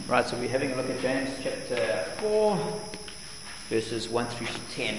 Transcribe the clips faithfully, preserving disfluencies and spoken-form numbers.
Right, so we're having a look at James chapter four, verses one through to ten.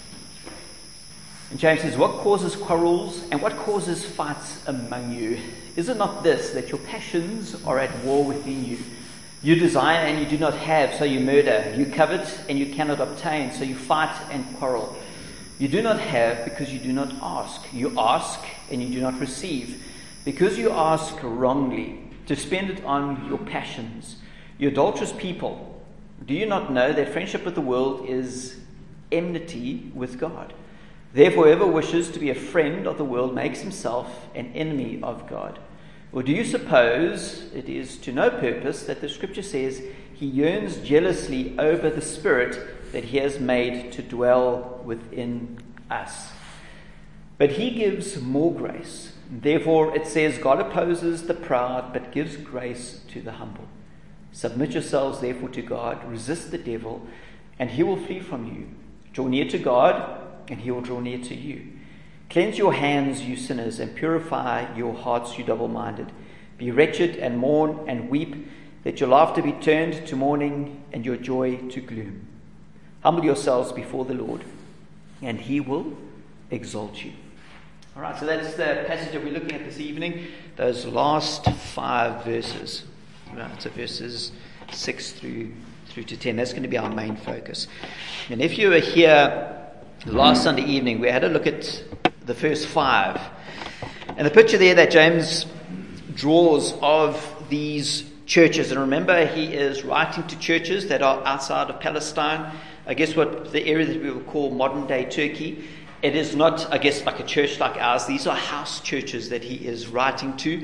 And James says, "What causes quarrels and what causes fights among you? Is it not this, that your passions are at war within you? You desire and you do not have, so you murder. You covet and you cannot obtain, so you fight and quarrel. You do not have because you do not ask. You ask and you do not receive, because you ask wrongly, to spend it on your passions. You adulterous people, do you not know that friendship with the world is enmity with God? Therefore, whoever wishes to be a friend of the world makes himself an enemy of God. Or do you suppose it is to no purpose that the Scripture says he yearns jealously over the Spirit that he has made to dwell within us? But he gives more grace. Therefore, it says, God opposes the proud, but gives grace to the humble. Submit yourselves, therefore, to God. Resist the devil, and he will flee from you. Draw near to God, and he will draw near to you. Cleanse your hands, you sinners, and purify your hearts, you double-minded. Be wretched and mourn and weep, that your laughter be turned to mourning and your joy to gloom. Humble yourselves before the Lord, and he will exalt you." All right, so that's the passage that we're looking at this evening, those last five verses. Right, so verses six through through to ten. That's going to be our main focus. And if you were here last Sunday evening, we had a look at the first five. And the picture there that James draws of these churches, and remember, he is writing to churches that are outside of Palestine. I guess what the area that we would call modern day Turkey. It is not, I guess, like a church like ours. These are house churches that he is writing to.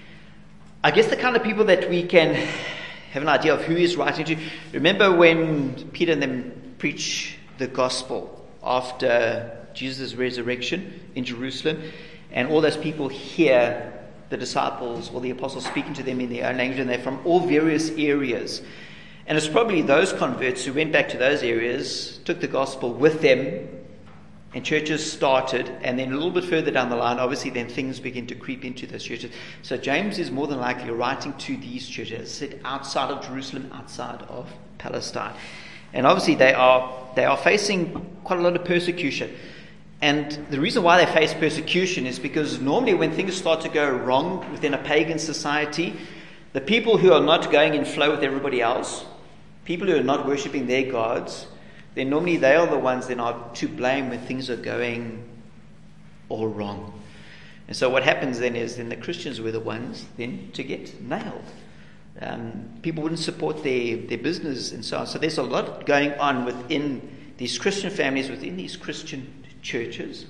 I guess the kind of people that we can have an idea of who he's writing to. Remember when Peter and them preach the gospel after Jesus' resurrection in Jerusalem, and all those people hear the disciples or the apostles speaking to them in their own language, and they're from all various areas. And it's probably those converts who went back to those areas, took the gospel with them, and churches started, and then a little bit further down the line, obviously, then things begin to creep into those churches. So James is more than likely writing to these churches, as I said, outside of Jerusalem, outside of Palestine. And obviously they are they are facing quite a lot of persecution. And the reason why they face persecution is because normally when things start to go wrong within a pagan society, the people who are not going in flow with everybody else, people who are not worshipping their gods, then normally they are the ones that are to blame when things are going all wrong. And so what happens then is then the Christians were the ones then to get nailed. Um, people wouldn't support their, their business and so on. So there's a lot going on within these Christian families, within these Christian churches.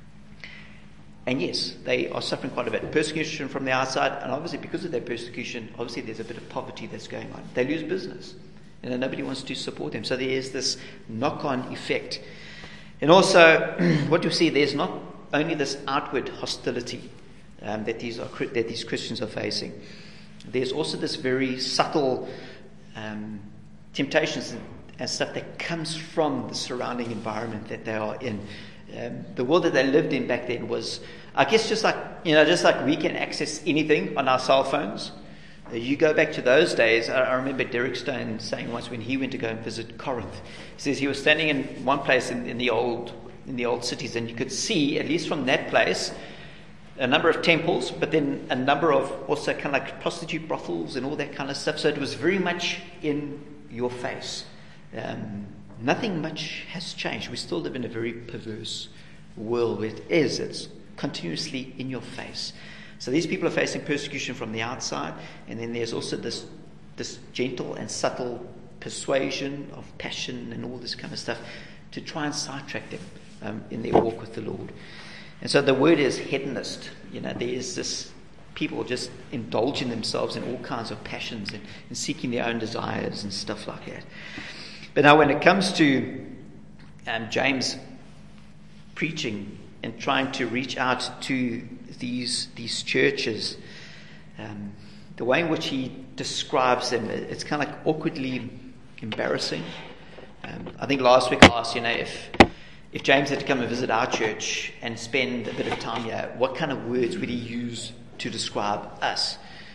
And yes, they are suffering quite a bit. Persecution from the outside, and obviously because of their persecution, obviously there's a bit of poverty that's going on. They lose business. And nobody wants to support them. So there is this knock-on effect. And also, what you see, there's not only this outward hostility um, that these are that these Christians are facing. There's also this very subtle um, temptations and, and stuff that comes from the surrounding environment that they are in. Um, the world that they lived in back then was, I guess, just like you know, just like we can access anything on our cell phones. You go back to those days. I remember Derek Stone saying once when he went to go and visit Corinth, he says he was standing in one place in, in the old in the old cities, and you could see, at least from that place, a number of temples, but then a number of also kind of like prostitute brothels and all that kind of stuff. So it was very much in your face. Um, nothing much has changed. We still live in a very perverse world. It is. It's continuously in your face. So these people are facing persecution from the outside, and then there's also this this gentle and subtle persuasion of passion and all this kind of stuff to try and sidetrack them um, in their walk with the Lord. And so the word is hedonist. You know, there is this people just indulging themselves in all kinds of passions and, and seeking their own desires and stuff like that. But now when it comes to um, James preaching and trying to reach out to these these churches, um, the way in which he describes them, it's kind of like awkwardly embarrassing. Um, I think last week I asked, you know, if if James had to come and visit our church and spend a bit of time here, what kind of words would he use to describe us?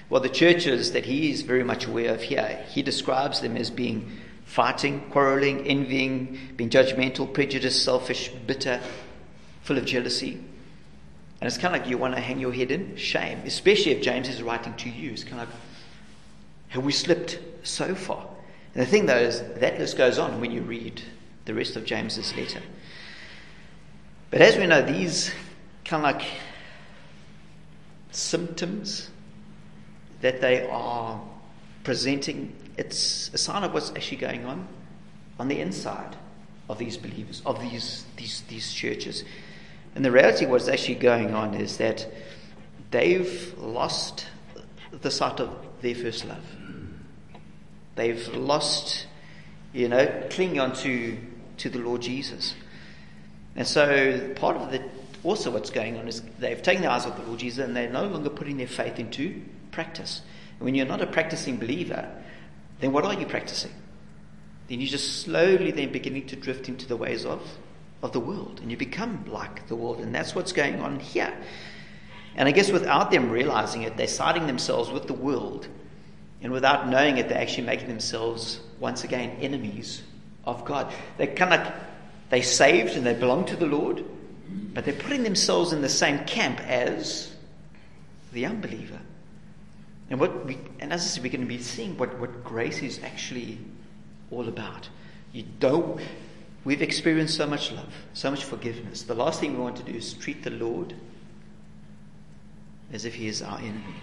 Well, the churches that he is very much aware of here, he describes them as being fighting, quarreling, envying, being judgmental, prejudiced, selfish, bitter, full of jealousy. And it's kind of like you want to hang your head in shame, especially if James is writing to you. It's kind of like, have we slipped so far? And the thing, though, is that list goes on when you read the rest of James's letter. But as we know, these kind of like symptoms that they are presenting, it's a sign of what's actually going on on the inside of these believers, of these these these churches. And the reality of what's actually going on is that they've lost the sight of their first love. They've lost, you know, clinging on to, to the Lord Jesus. And so part of the, also what's going on is they've taken their eyes off the Lord Jesus and they're no longer putting their faith into practice. And when you're not a practicing believer, then what are you practicing? Then you're just slowly then beginning to drift into the ways of, of the world. And you become like the world. And that's what's going on here. And I guess without them realizing it, they're siding themselves with the world. And without knowing it, they're actually making themselves, once again, enemies of God. They're kind of, they're saved and they belong to the Lord, but they're putting themselves in the same camp as the unbeliever. And what we, and as I said, we're going to be seeing what, what grace is actually all about. You don't, we've experienced so much love, so much forgiveness. The last thing we want to do is treat the Lord as if he is our enemy.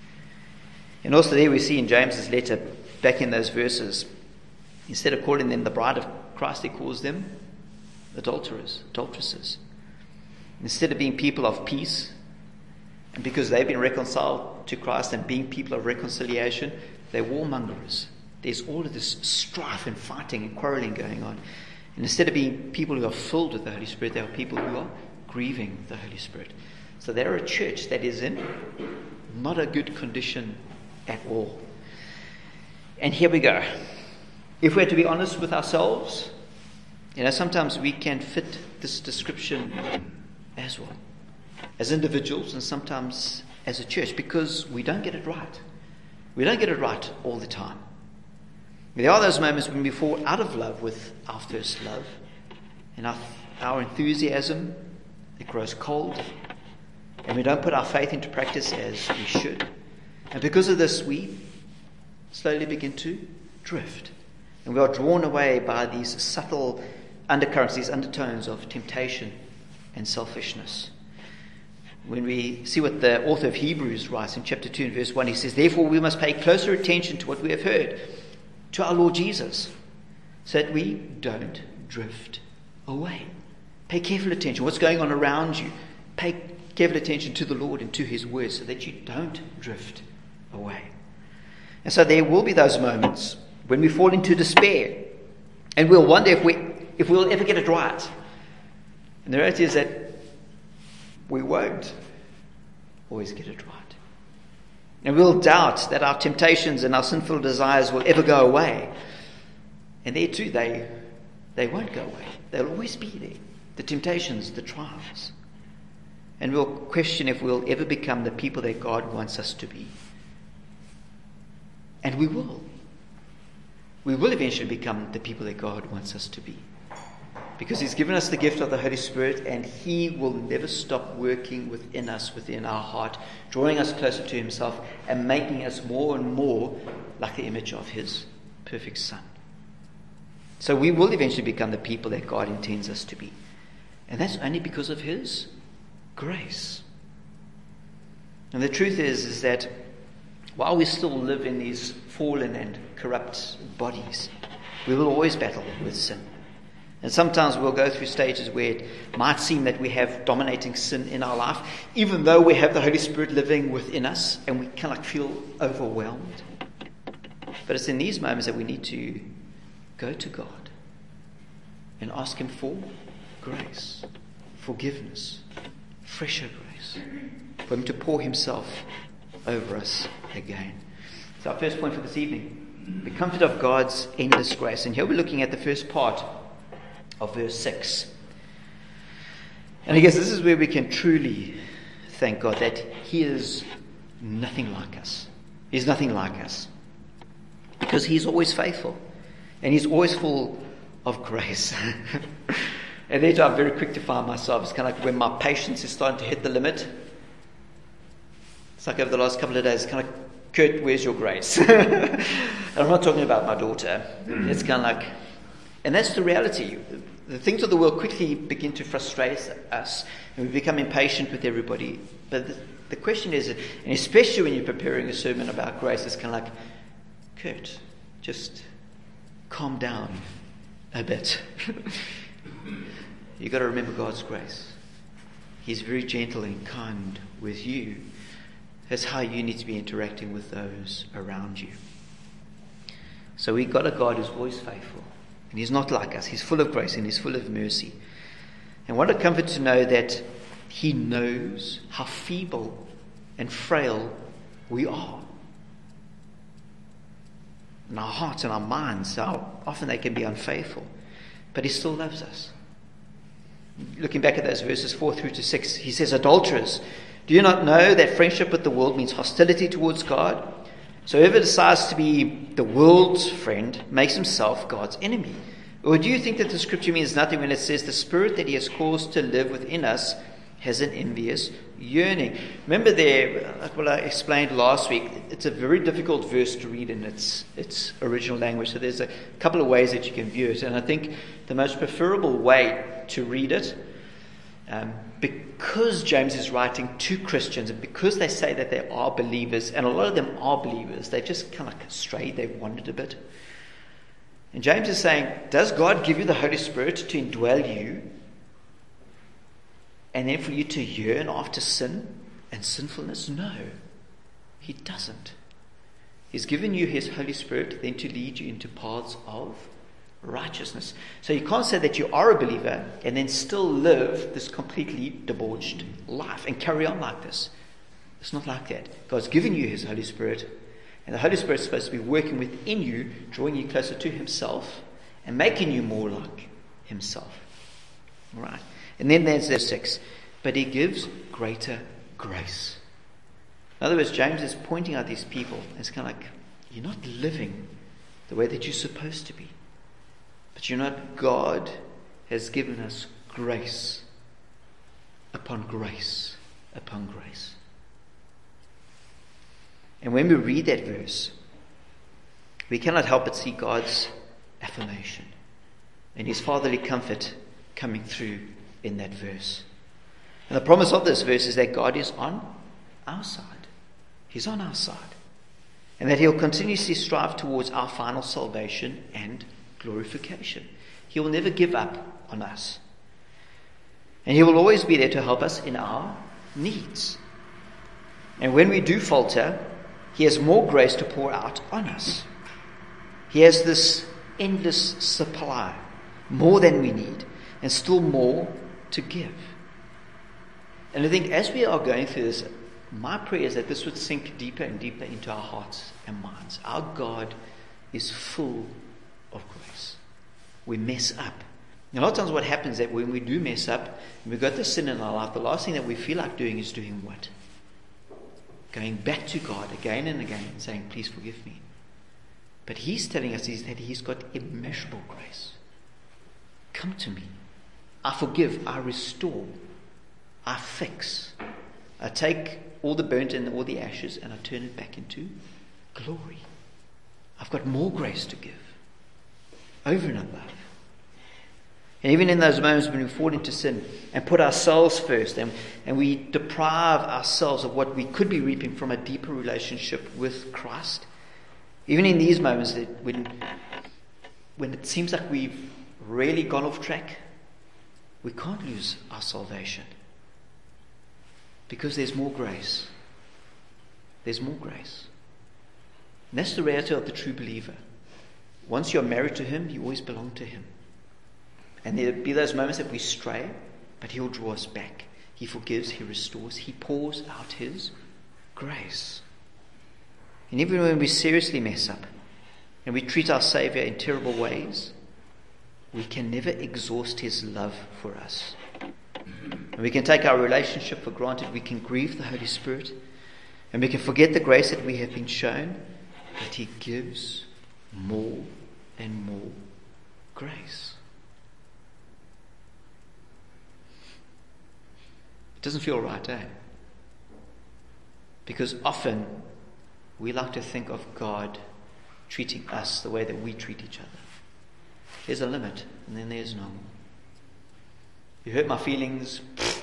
And also there we see in James's letter, back in those verses, instead of calling them the bride of Christ, he calls them adulterers, adulteresses. Instead of being people of peace, and because they've been reconciled to Christ and being people of reconciliation, they're warmongers. There's all of this strife and fighting and quarreling going on. And instead of being people who are filled with the Holy Spirit, they are people who are grieving the Holy Spirit. So they're a church that is in not a good condition at all. And here we go. If we're to be honest with ourselves, you know, sometimes we can fit this description as well, as individuals and sometimes as a church, because we don't get it right. We don't get it right all the time. There are those moments when we fall out of love with our first love, and our, our enthusiasm, it grows cold, and we don't put our faith into practice as we should. And because of this, we slowly begin to drift. And we are drawn away by these subtle undercurrents, these undertones of temptation and selfishness. When we see what the author of Hebrews writes in chapter two and verse one, he says, "Therefore we must pay closer attention to what we have heard, to our Lord Jesus, so that we don't drift away." Pay careful attention. What's going on around you? Pay careful attention to the Lord and to his word so that you don't drift away. And so there will be those moments when we fall into despair and we'll wonder if, we, if we'll ever get it right. And the reality is that we won't always get it right. And we'll doubt that our temptations and our sinful desires will ever go away. And there too, they, they won't go away. They'll always be there. The temptations, the trials. And we'll question if we'll ever become the people that God wants us to be. And we will. We will eventually become the people that God wants us to be. Because he's given us the gift of the Holy Spirit, and he will never stop working within us, within our heart, drawing us closer to himself and making us more and more like the image of his perfect Son. So we will eventually become the people that God intends us to be. And that's only because of his grace. And the truth is, is that while we still live in these fallen and corrupt bodies, we will always battle with sin. And sometimes we'll go through stages where it might seem that we have dominating sin in our life, even though we have the Holy Spirit living within us and we kind of feel overwhelmed. But it's in these moments that we need to go to God and ask him for grace, forgiveness, fresher grace, for him to pour himself over us again. So our first point for this evening, the comfort of God's endless grace. And here we're looking at the first part of verse six. And I guess this is where we can truly thank God that he is nothing like us. He's nothing like us. Because he's always faithful. And he's always full of grace. And then I'm very quick to find myself. It's kind of like when my patience is starting to hit the limit. It's like over the last couple of days, it's kind of, Kurt, where's your grace? And I'm not talking about my daughter. It's kind of like, and that's the reality. The things of the world quickly begin to frustrate us, and we become impatient with everybody. But the, the question is, and especially when you're preparing a sermon about grace, it's kind of like, Kurt, just calm down a bit. You've got to remember God's grace. He's very gentle and kind with you. That's how you need to be interacting with those around you. So we've got a God who's always faithful. And he's not like us. He's full of grace and he's full of mercy. And what a comfort to know that he knows how feeble and frail we are. And our hearts and our minds, how often they can be unfaithful. But he still loves us. Looking back at those verses four through to six, he says, adulterers, do you not know that friendship with the world means hostility towards God? So whoever decides to be the world's friend makes himself God's enemy. Or do you think that the scripture means nothing when it says the spirit that he has caused to live within us has an envious yearning? Remember there, like what I explained last week, it's a very difficult verse to read in its its original language. So there's a couple of ways that you can view it. And I think the most preferable way to read it, um, because James is writing to Christians, and because they say that they are believers, and a lot of them are believers, they've just kind of strayed, they've wandered a bit. And James is saying, does God give you the Holy Spirit to indwell you, and then for you to yearn after sin and sinfulness? No, he doesn't. He's given you his Holy Spirit then to lead you into paths of righteousness. So you can't say that you are a believer and then still live this completely debauched life and carry on like this. It's not like that. God's given you his Holy Spirit, and the Holy Spirit is supposed to be working within you, drawing you closer to himself and making you more like himself. All right. And then there's verse six. But he gives greater grace. In other words, James is pointing out these people. It's kind of like, you're not living the way that you're supposed to be. But you know what? God has given us grace upon grace upon grace. And when we read that verse, we cannot help but see God's affirmation and his fatherly comfort coming through in that verse. And the promise of this verse is that God is on our side. He's on our side. And that he'll continuously strive towards our final salvation and glorification. He will never give up on us. And he will always be there to help us in our needs. And when we do falter, he has more grace to pour out on us. He has this endless supply, more than we need, and still more to give. And I think as we are going through this, my prayer is that this would sink deeper and deeper into our hearts and minds. Our God is full of grace. We mess up. And a lot of times what happens is that when we do mess up, and we've got this sin in our life, the last thing that we feel like doing is doing what? Going back to God again and again and saying, please forgive me. But he's telling us is that he's got immeasurable grace. Come to me. I forgive, I restore, I fix. I take all the burnt and all the ashes and I turn it back into glory. I've got more grace to give. Over and above. And even in those moments when we fall into sin and put ourselves first, and, and we deprive ourselves of what we could be reaping from a deeper relationship with Christ, even in these moments that when, when it seems like we've really gone off track, we can't lose our salvation. Because there's more grace. There's more grace. And that's the reality of the true believer. Once you're married to him, you always belong to him. And there'll be those moments that we stray, but he'll draw us back. He forgives, he restores, he pours out his grace. And even when we seriously mess up and we treat our Savior in terrible ways, we can never exhaust his love for us. And we can take our relationship for granted. We can grieve the Holy Spirit. And we can forget the grace that we have been shown, but he gives more and more grace. It doesn't feel right, eh? Because often we like to think of God treating us the way that we treat each other. There's a limit, and then there's no more. You hurt my feelings.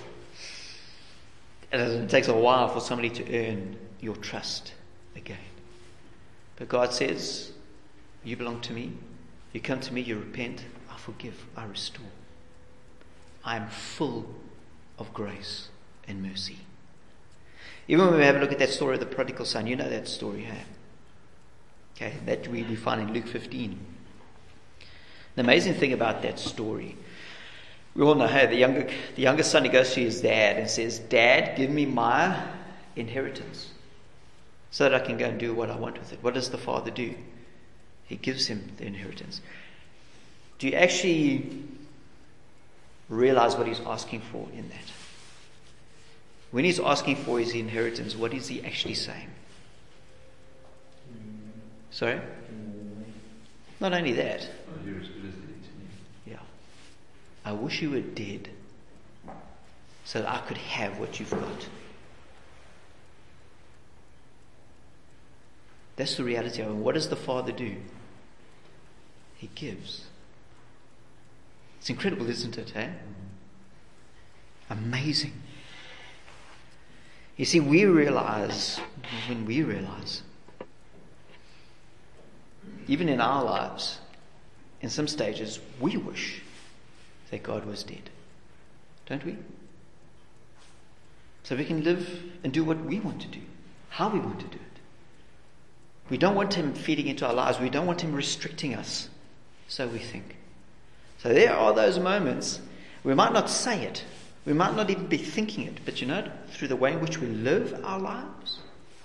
It takes a while for somebody to earn your trust again. But God says, you belong to me. You come to me, you repent, I forgive, I restore. I am full of grace and mercy. Even when we have a look at that story of the prodigal son, you know that story, hey? Okay, that we, we find in Luke fifteen. The amazing thing about that story, we all know, hey, the younger, the younger son, he goes to his dad and says, Dad, give me my inheritance so that I can go and do what I want with it. What does the father do? He gives him the inheritance. Do you actually realize what he's asking for in that? When he's asking for his inheritance, what is he actually saying? Sorry? Not only that. Yeah. I wish you were dead so that I could have what you've got. That's the reality of it. What does the Father do? He gives. It's incredible, isn't it? Eh? Amazing. You see, we realize, when we realize, even in our lives, in some stages, we wish that God was dead. Don't we? So we can live and do what we want to do, how we want to do it. We don't want him feeding into our lives. We don't want him restricting us. So we think. So there are those moments. We might not say it. We might not even be thinking it. But you know, through the way in which we live our lives,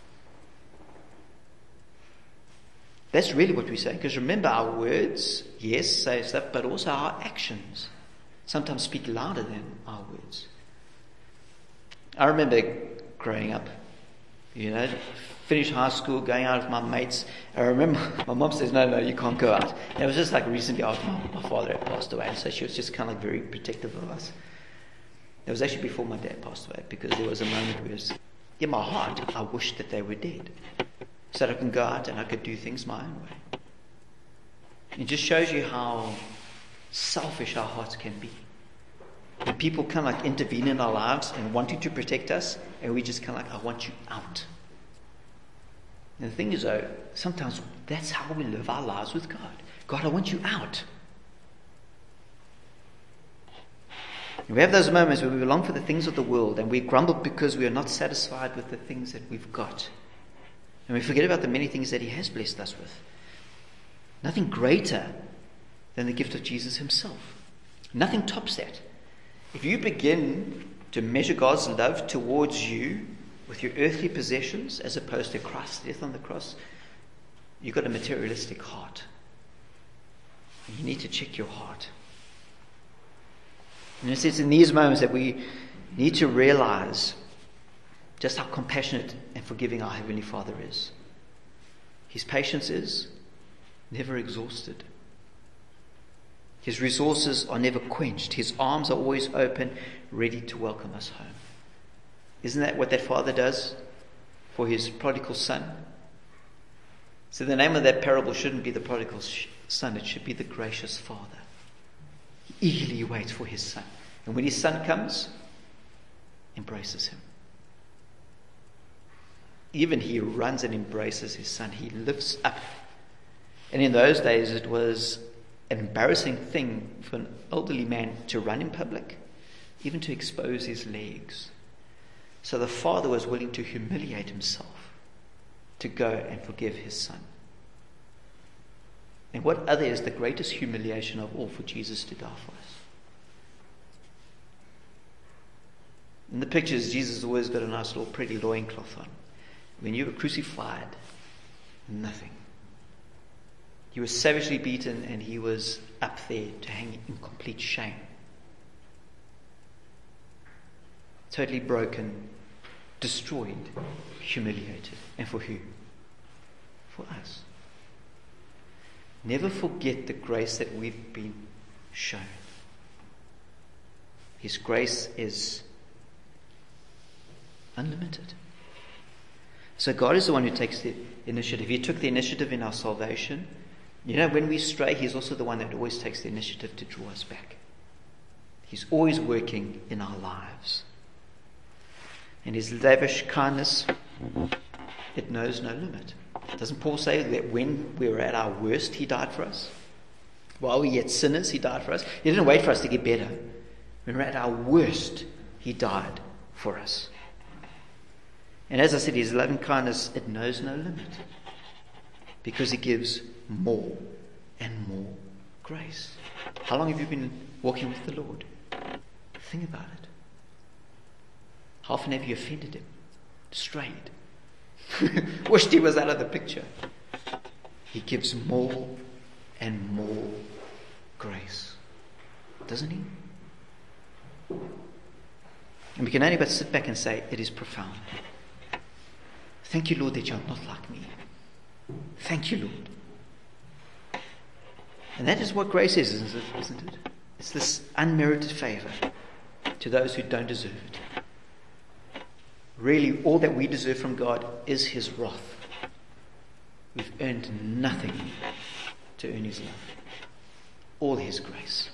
that's really what we say. Because remember, our words, yes, say stuff, but also our actions sometimes speak louder than our words. I remember growing up, you know, finished high school, going out with my mates. I remember my mom says, no, no, you can't go out. And it was just like recently after my, my father had passed away. So she was just kind of like very protective of us. It was actually before my dad passed away, because there was a moment where, was, in my heart, I wished that they were dead, so that I can go out and I could do things my own way. It just shows you how selfish our hearts can be. When people kind of like intervene in our lives and wanting to protect us, and we just kind of like, I want you out. And the thing is, though, sometimes that's how we live our lives with God. God, I want you out. And we have those moments where we long for the things of the world, and we grumble because we are not satisfied with the things that we've got. And we forget about the many things that he has blessed us with. Nothing greater than the gift of Jesus himself. Nothing tops that. If you begin to measure God's love towards you with your earthly possessions as opposed to Christ's death on the cross, you've got a materialistic heart. And you need to check your heart. And it's in these moments that we need to realize just how compassionate and forgiving our Heavenly Father is. His patience is never exhausted. His resources are never quenched. His arms are always open, ready to welcome us home. Isn't that what that father does for his prodigal son? So the name of that parable shouldn't be the prodigal son. It should be the gracious father. He eagerly waits for his son. And when his son comes, embraces him. Even he runs and embraces his son. He lifts up. And in those days, it was an embarrassing thing for an elderly man to run in public, even to expose his legs. So the father was willing to humiliate himself to go and forgive his son. And what other is the greatest humiliation of all for Jesus to die for us? In the pictures, Jesus always got a nice little pretty loincloth on. When you were crucified, nothing. He was savagely beaten, and he was up there to hang in complete shame. Totally broken, destroyed, humiliated. And for who? For us. Never forget the grace that we've been shown. His grace is unlimited. So God is the one who takes the initiative. He took the initiative in our salvation. You know, when we stray, He's also the one that always takes the initiative to draw us back. He's always working in our lives. And His lavish kindness, it knows no limit. Doesn't Paul say that when we were at our worst, He died for us? While we were yet sinners, He died for us. He didn't wait for us to get better. When we were at our worst, He died for us. And as I said, His loving kindness, it knows no limit. Because He gives more and more grace. How long have you been walking with the Lord? Think about it. How often have you offended Him? Strayed? Wished He was out of the picture. He gives more and more grace. Doesn't He? And we can only but sit back and say, it is profound. Thank you, Lord, that you're not like me. Thank you, Lord. And that is what grace is, isn't it? Isn't it? It's this unmerited favor to those who don't deserve it. Really, all that we deserve from God is His wrath. We've earned nothing to earn His love. All His grace.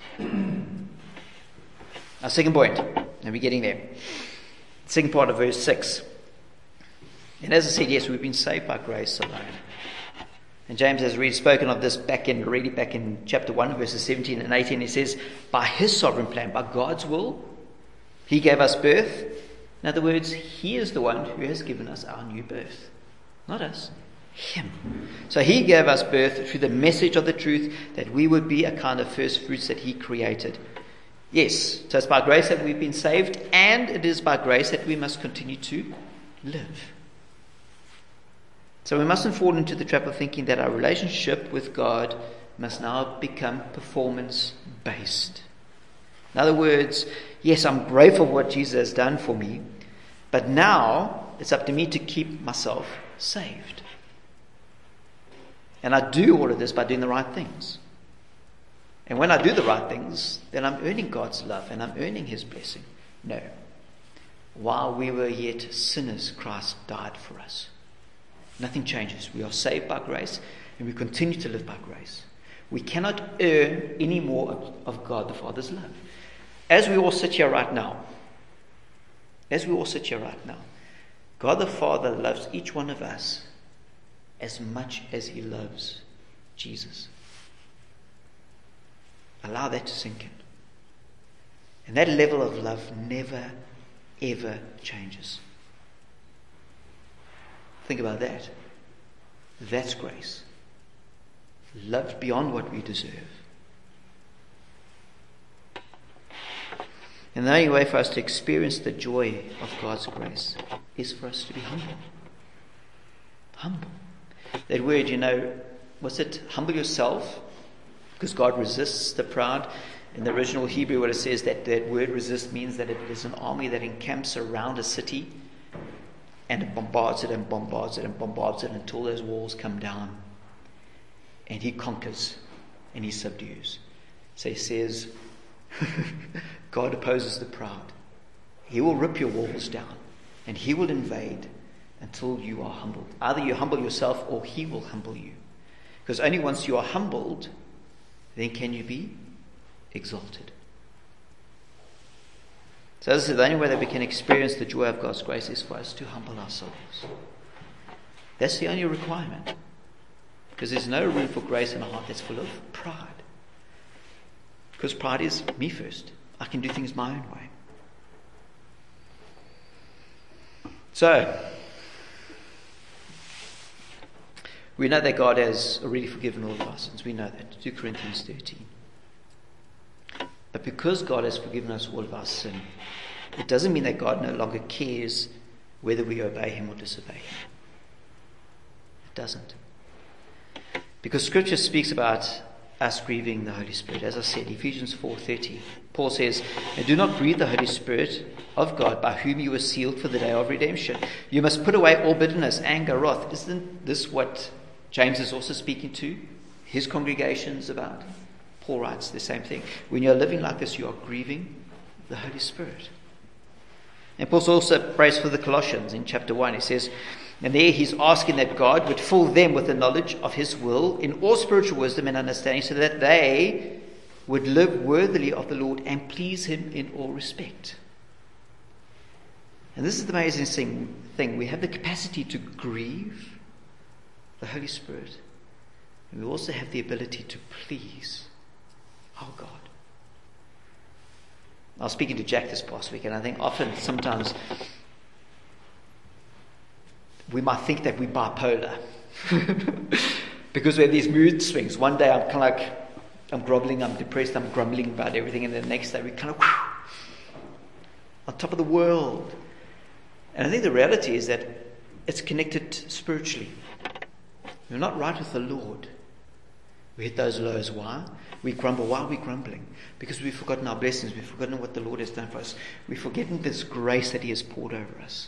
Our second point, and we're getting there. Second part of verse six. And as I said, yes, we've been saved by grace alone. And James has already spoken of this back in, already back in chapter one, verses seventeen and eighteen. He says, by His sovereign plan, by God's will, He gave us birth. In other words, He is the one who has given us our new birth. Not us. Him. So He gave us birth through the message of the truth that we would be a kind of first fruits that He created. Yes, so it's by grace that we've been saved, and it is by grace that we must continue to live. So we mustn't fall into the trap of thinking that our relationship with God must now become performance-based. In other words, yes, I'm grateful for what Jesus has done for me, but now it's up to me to keep myself saved. And I do all of this by doing the right things. And when I do the right things, then I'm earning God's love and I'm earning His blessing. No. While we were yet sinners, Christ died for us. Nothing changes. We are saved by grace and we continue to live by grace. We cannot earn any more of, of God the Father's love. As we all sit here right now, as we all sit here right now, God the Father loves each one of us as much as He loves Jesus. Allow that to sink in. And that level of love never, ever changes. Think about that. That's grace. Loved beyond what we deserve. And the only way for us to experience the joy of God's grace is for us to be humble. Humble. That word, you know, was it humble yourself? Because God resists the proud. In the original Hebrew, what it says, that that word resist means that it is an army that encamps around a city and it bombards it and bombards it and bombards it until those walls come down. And He conquers and He subdues. So He says, God opposes the proud. He will rip your walls down and He will invade until you are humbled. Either you humble yourself or He will humble you. Because only once you are humbled, then can you be exalted. So this is the only way that we can experience the joy of God's grace is for us to humble ourselves. That's the only requirement. Because there's no room for grace in a heart that's full of pride. Because pride is me first. I can do things my own way. So, we know that God has already forgiven all of our sins. We know that. Second Corinthians thirteen. But because God has forgiven us all of our sin, it doesn't mean that God no longer cares whether we obey Him or disobey Him. It doesn't. Because Scripture speaks about us grieving the Holy Spirit. As I said, Ephesians four thirty, Paul says, "And do not grieve the Holy Spirit of God, by whom you were sealed for the day of redemption. You must put away all bitterness, anger, wrath." Isn't this what James is also speaking to his congregations about? Paul writes the same thing. When you're living like this, you are grieving the Holy Spirit. And Paul also prays for the Colossians in chapter one. He says, and there he's asking that God would fill them with the knowledge of his will in all spiritual wisdom and understanding, so that they would live worthily of the Lord and please him in all respect. And this is the amazing thing. We have the capacity to grieve the Holy Spirit, and we also have the ability to please our God. I was speaking to Jack this past week, and I think often, sometimes, we might think that we're bipolar because we have these mood swings. One day I'm kind of like, I'm groveling, I'm depressed, I'm grumbling about everything, and then the next day we kind of whew, on top of the world. And I think the reality is that it's connected spiritually. We're not right with the Lord. We hit those lows. Why? We grumble. Why are we grumbling? Because we've forgotten our blessings. We've forgotten what the Lord has done for us. We've forgotten this grace that he has poured over us.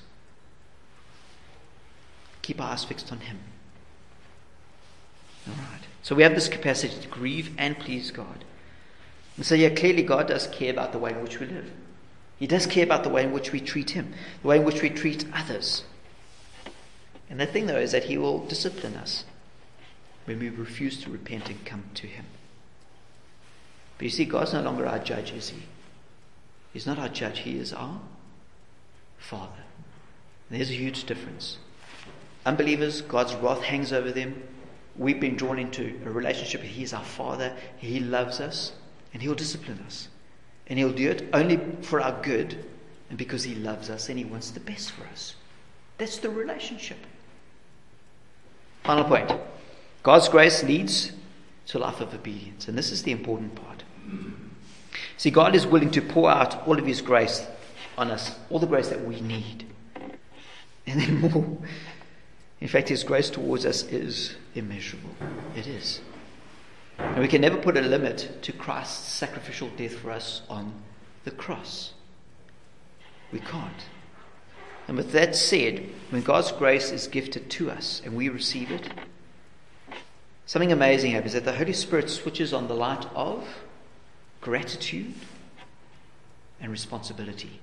Keep our eyes fixed on him. All right. So we have this capacity to grieve and please God. And so, yeah, clearly God does care about the way in which we live. He does care about the way in which we treat him, the way in which we treat others. And the thing, though, is that he will discipline us when we refuse to repent and come to him. But you see, God's no longer our judge, is he? He's not our judge. He is our Father. And there's a huge difference. Unbelievers, God's wrath hangs over them. We've been drawn into a relationship. He's our Father. He loves us, and he'll discipline us. And he'll do it only for our good, and because he loves us and he wants the best for us. That's the relationship. Final point. God's grace leads to a life of obedience. And this is the important part. See, God is willing to pour out all of his grace on us, all the grace that we need. And then more. In fact, his grace towards us is immeasurable. It is. And we can never put a limit to Christ's sacrificial death for us on the cross. We can't. And with that said, when God's grace is gifted to us and we receive it, something amazing happens, that the Holy Spirit switches on the light of gratitude and responsibility.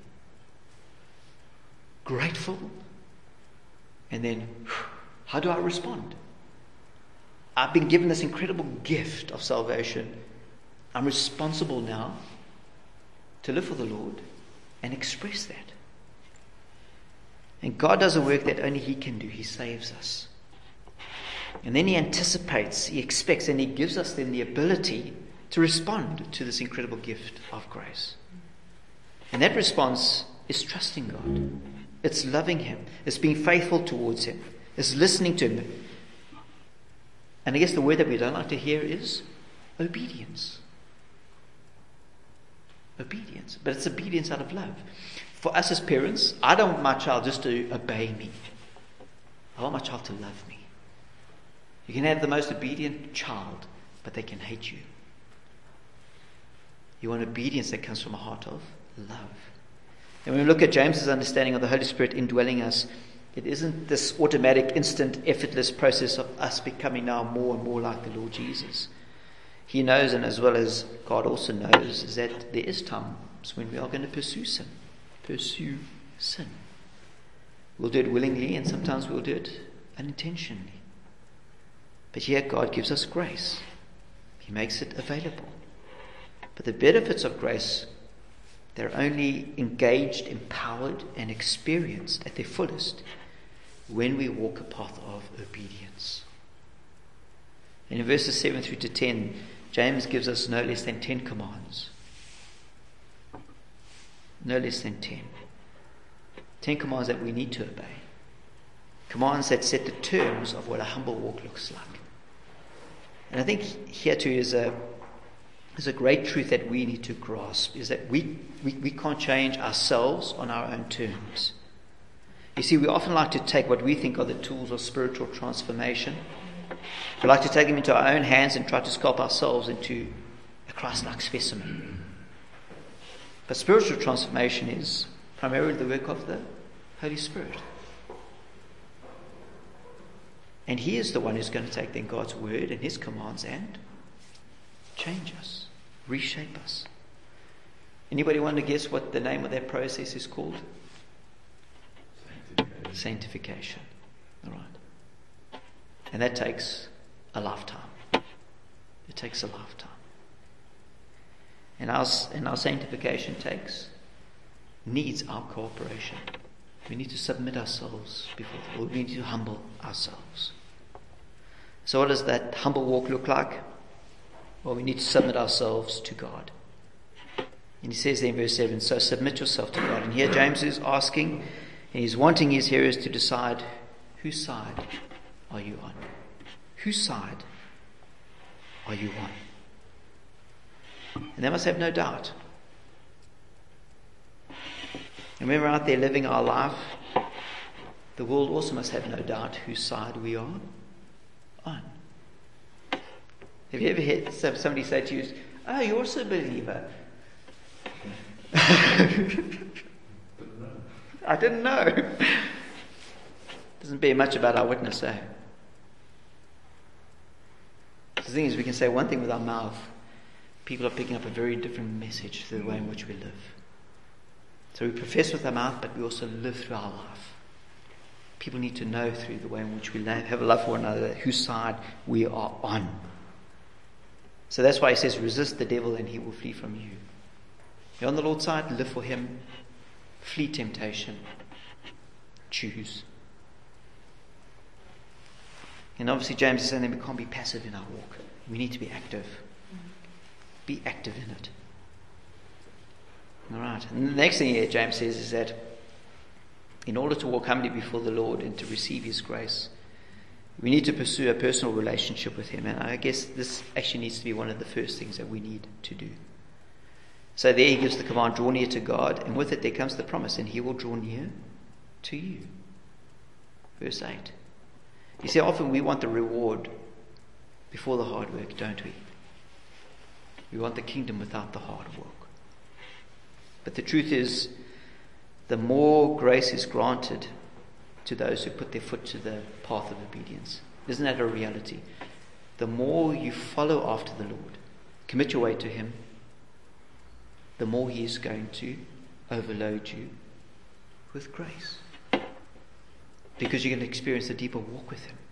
Grateful, and then, how do I respond? I've been given this incredible gift of salvation. I'm responsible now to live for the Lord and express that. And God does a work that only he can do. He saves us. And then he anticipates, he expects, and he gives us then the ability to respond to this incredible gift of grace. And that response is trusting God. It's loving him. It's being faithful towards him. It's listening to him. And I guess the word that we don't like to hear is obedience. Obedience. But it's obedience out of love. For us as parents, I don't want my child just to obey me. I want my child to love me. You can have the most obedient child, but they can hate you. You want obedience that comes from a heart of love. And when we look at James's understanding of the Holy Spirit indwelling us, it isn't this automatic, instant, effortless process of us becoming now more and more like the Lord Jesus. He knows, and as well as God also knows, is that there is times when we are going to pursue sin. Pursue sin. We'll do it willingly, and sometimes we'll do it unintentionally. But yet God gives us grace. He makes it available. But the benefits of grace, they're only engaged, empowered, and experienced at their fullest when we walk a path of obedience. And in verses seven through to ten, James gives us no less than ten commands. No less than ten. Ten commands that we need to obey. Commands that set the terms of what a humble walk looks like. And I think here too is a is a great truth that we need to grasp, is that we, we, we can't change ourselves on our own terms. You see, we often like to take what we think are the tools of spiritual transformation We like to take them into our own hands and try to sculpt ourselves into a Christ-like specimen. But spiritual transformation is primarily the work of the Holy Spirit. And He is the one who's going to take then God's word and His commands and change us, reshape us. Anybody want to guess what the name of that process is called? Sanctification. Sanctification. All right. And that takes a lifetime. It takes a lifetime. And our, and our sanctification takes, needs our cooperation. We need to submit ourselves before the Lord. We need to humble ourselves. So what does that humble walk look like? Well, we need to submit ourselves to God. And he says there in verse seven, so submit yourself to God. And here James is asking, and he's wanting his hearers to decide, whose side are you on? Whose side are you on? And they must have no doubt. And when we're out there living our life, the world also must have no doubt whose side we are on. Have you ever heard somebody say to you, oh, you're also a believer? I didn't know. Doesn't bear much about our witness, eh? The thing is, we can say one thing with our mouth. People are picking up a very different message through the way in which we live. So we profess with our mouth, but we also live through our life. People need to know through the way in which we have a love for one another, whose side we are on. So that's why he says, resist the devil and he will flee from you. You're on the Lord's side, live for him, flee temptation, choose. And obviously James is saying that we can't be passive in our walk. We need to be active. Be active in it. All right. And the next thing here James says is that in order to walk humbly before the Lord and to receive His grace, we need to pursue a personal relationship with Him. And I guess this actually needs to be one of the first things that we need to do. So there he gives the command, draw near to God, and with it there comes the promise, and He will draw near to you. Verse eight. You see, often we want the reward before the hard work, don't we? We want the kingdom without the hard work. But the truth is, the more grace is granted to those who put their foot to the path of obedience. Isn't that a reality? The more you follow after the Lord, commit your way to Him, the more He is going to overload you with grace. Because you're going to experience a deeper walk with Him.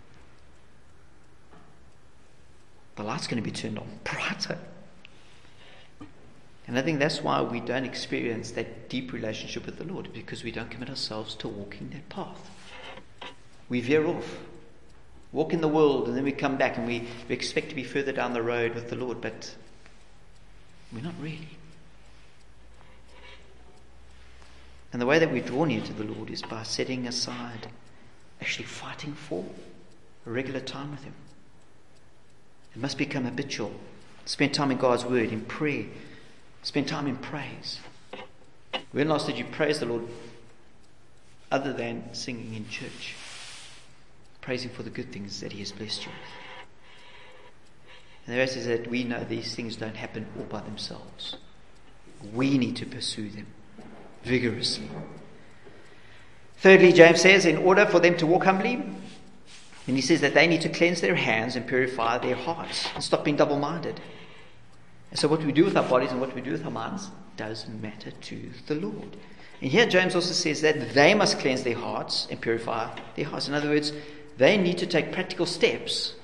The light's going to be turned on brighter. And I think that's why we don't experience that deep relationship with the Lord, because we don't commit ourselves to walking that path. We veer off, walk in the world, and then we come back and we, we expect to be further down the road with the Lord, but we're not really. And the way that we draw near to the Lord is by setting aside, actually fighting for a regular time with Him. It must become habitual. Spend time in God's Word, in prayer. Spend time in praise. When last did you praise the Lord other than singing in church? Praising for the good things that He has blessed you with. And the rest is that we know these things don't happen all by themselves. We need to pursue them vigorously. Thirdly, James says, in order for them to walk humbly, and he says that they need to cleanse their hands and purify their hearts and stop being double-minded. And so what we do with our bodies and what we do with our minds does matter to the Lord. And here James also says that they must cleanse their hearts and purify their hearts. In other words, they need to take practical steps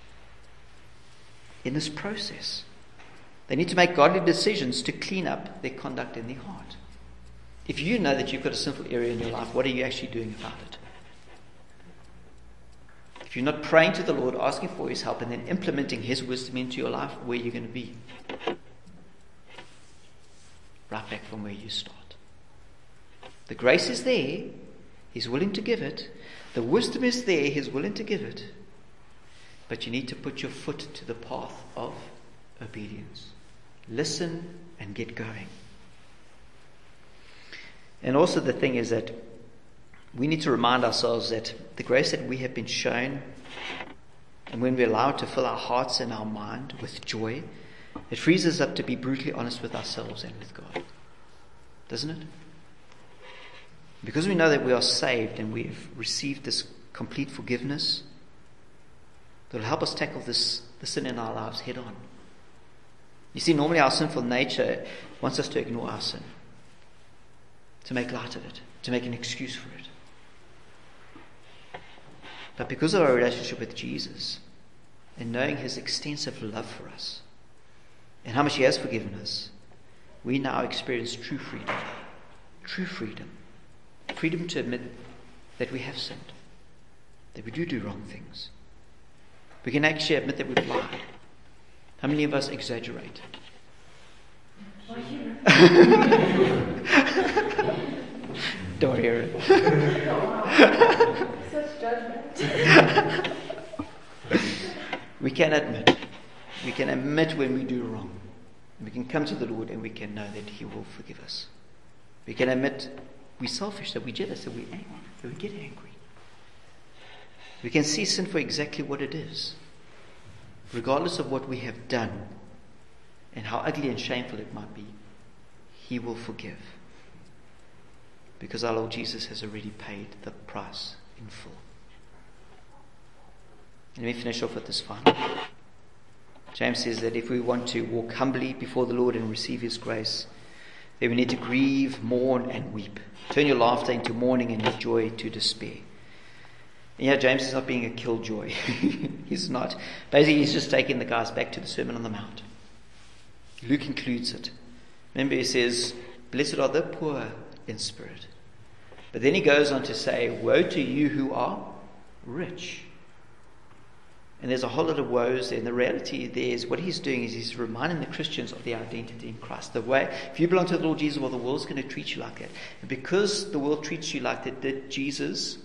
in this process. They need to make godly decisions to clean up their conduct in their heart. If you know that you've got a sinful area in your life, what are you actually doing about it? If you're not praying to the Lord, asking for His help, and then implementing His wisdom into your life, where are you going to be? Right back from where you start. The grace is there. He's willing to give it. The wisdom is there. He's willing to give it. But you need to put your foot to the path of obedience. Listen and get going. And also the thing is that we need to remind ourselves that the grace that we have been shown And when we allow it to fill our hearts and our mind with joy, it frees us up to be brutally honest with ourselves and with God. Doesn't it? Because we know that we are saved and we've received this complete forgiveness, it'll help us tackle this the sin in our lives head on. You see, normally our sinful nature wants us to ignore our sin, to make light of it, to make an excuse for it. But because of our relationship with Jesus, and knowing his extensive love for us, and how much he has forgiven us, we now experience true freedom. True freedom. Freedom to admit that we have sinned, that we do do wrong things. We can actually admit that we've lied. How many of us exaggerate? Don't hear it. Such judgment. We can admit. We can admit when we do wrong. We can come to the Lord and we can know that he will forgive us. We can admit we're selfish, that we're jealous, that we're angry, that we get angry. We can see sin for exactly what it is, regardless of what we have done and how ugly and shameful it might be. He will forgive, because our Lord Jesus has already paid the price in full. Let me finish off with this final. James says that if we want to walk humbly before the Lord and receive his grace, then we need to grieve, mourn, and weep. Turn your laughter into mourning and your joy to despair. And yeah, James is not being a killjoy. He's not. Basically, he's just taking the guys back to the Sermon on the Mount. Luke includes it. Remember, he says, blessed are the poor in spirit. But then he goes on to say, woe to you who are rich. And there's a whole lot of woes there. And the reality there is what he's doing is he's reminding the Christians of their identity in Christ. The way, if you belong to the Lord Jesus, well, the world's going to treat you like that. And because the world treats you like that, did Jesus,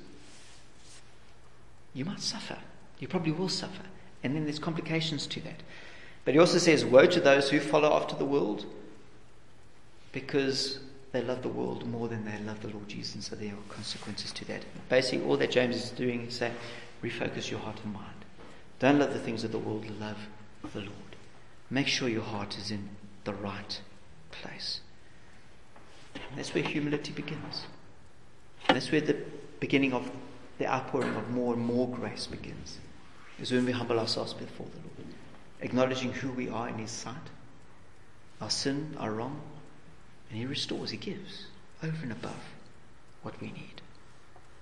you might suffer. You probably will suffer. And then there's complications to that. But he also says, woe to those who follow after the world, because they love the world more than they love the Lord Jesus. And so there are consequences to that. Basically, all that James is doing is saying, refocus your heart and mind. Don't love the things of the world, love the Lord. Make sure your heart is in the right place. And that's where humility begins. And that's where the beginning of the outpouring of more and more grace begins. Is when we humble ourselves before the Lord, acknowledging who we are in his sight, our sin, our wrong, and he restores, he gives over and above what we need.